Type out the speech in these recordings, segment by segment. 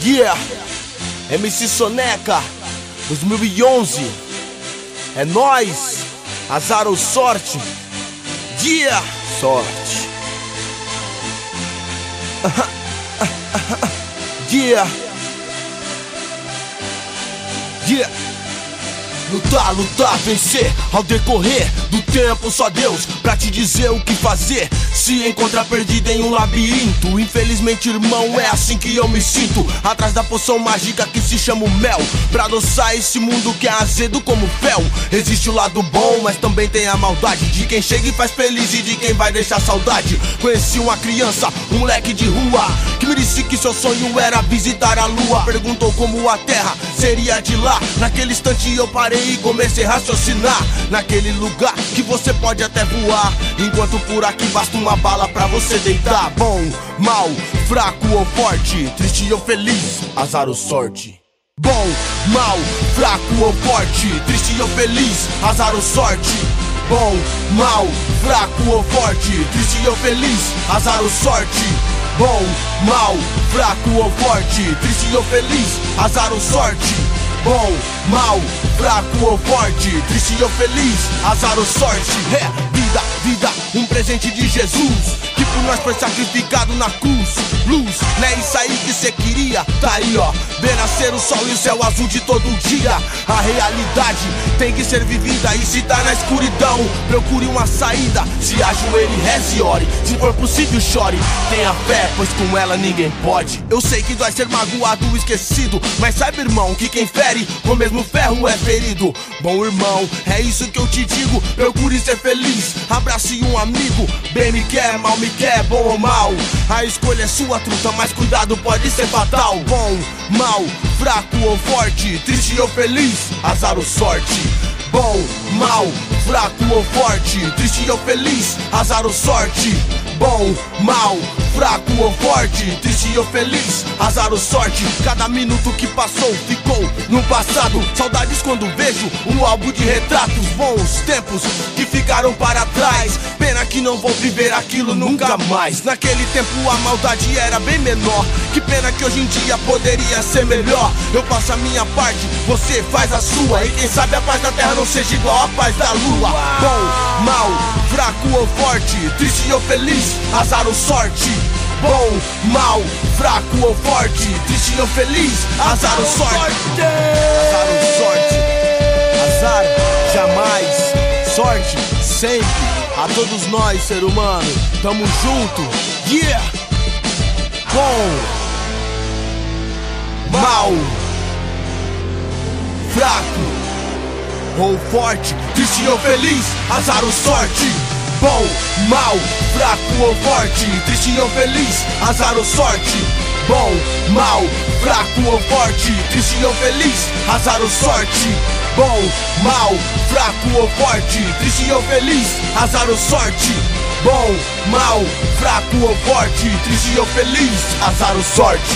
Yeah, MC Soneca 2011. É nóis, azar ou sorte. Yeah, sorte. Yeah. Yeah. Lutar, lutar, vencer. Ao decorrer do tempo, só Deus pra te dizer o que fazer. Se encontrar perdido em um labirinto, infelizmente, irmão, é assim que eu me sinto. Atrás da poção mágica que se chama o mel, pra adoçar esse mundo que é azedo como fel. Existe o lado bom, mas também tem a maldade de quem chega e faz feliz e de quem vai deixar saudade. Conheci uma criança, um moleque de rua, que me disse que seu sonho era visitar a lua. Perguntou como a terra seria de lá. Naquele instante eu parei e comecei a raciocinar. Naquele lugar que você pode até voar, enquanto por aqui basta uma bala pra você deitar. Bom, mal, fraco ou forte, triste ou feliz, azar ou sorte. Bom, mal, fraco ou forte, triste ou feliz, azar ou sorte. Bom, mal, fraco ou forte, triste ou feliz, azar ou sorte. Bom, mal, fraco ou forte, triste ou feliz, azar ou sorte. Bom, mal, fraco ou forte, triste ou feliz, azar ou sorte. É vida, vida, um presente de Jesus, que por nós foi sacrificado na cruz. Luz, não é isso aí que cê queria? Tá aí ó, ver nascer o sol e o céu azul de todo dia. A realidade tem que ser vivida, e se tá na escuridão, procure uma saída. Se ajoelhe, reze e ore, se for possível chore. Tenha fé, pois com ela ninguém pode. Eu sei que dói ser magoado ou esquecido, mas saiba, irmão, que quem fere com o mesmo ferro é ferido. Bom, irmão, é isso que eu te digo, procure ser feliz, abrace um amigo. Bem me quer, mal me quer, bom ou mal, a escolha é sua, truta, mas cuidado, pode ser fatal. Bom, mal, fraco ou forte, triste ou feliz, azar ou sorte. Bom, mal, fraco ou forte, triste ou feliz, azar ou sorte. Bom, mal, fraco ou forte, triste ou feliz, azar ou sorte. Cada minuto que passou ficou no passado. Saudades quando vejo um álbum de retratos. Bons tempos que ficaram para trás, pena que não vou viver aquilo nunca mais. Naquele tempo a maldade era bem menor, que pena que hoje em dia poderia ser melhor. Eu faço a minha parte, você faz a sua, e quem sabe a paz da terra não seja igual a paz da lua. Bom, mal, fraco ou forte, triste ou feliz, azar ou sorte. Bom, mal, fraco ou forte, triste ou feliz, azar ou sorte. Azar ou sorte. Azar jamais, sorte sempre. A todos nós, ser humano, tamo junto. Yeah! Bom, mal, fraco ou forte, triste ou feliz, azar ou sorte. Bom, mal, fraco ou forte, triste ou feliz, azar ou sorte. Bom, mal, fraco ou forte, triste ou feliz, azar ou sorte. Bom, mal, fraco ou forte, triste ou feliz, azar ou sorte. Bom, mal, fraco ou forte, triste ou feliz, azar ou sorte.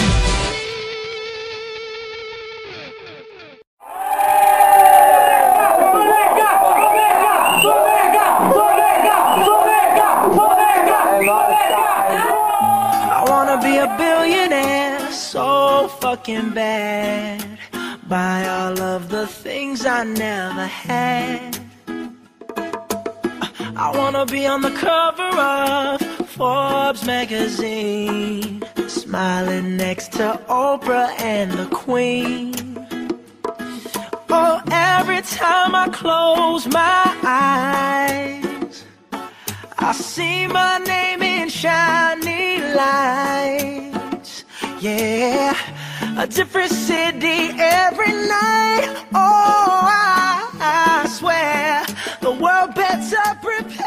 Be a billionaire so fucking bad, buy all of the things I never had. I wanna be on the cover of Forbes magazine, smiling next to Oprah and the Queen. Oh, every time I close my eyes, I see my name in shiny lights. Yeah, a different city every night. Oh, I swear the world better prepare.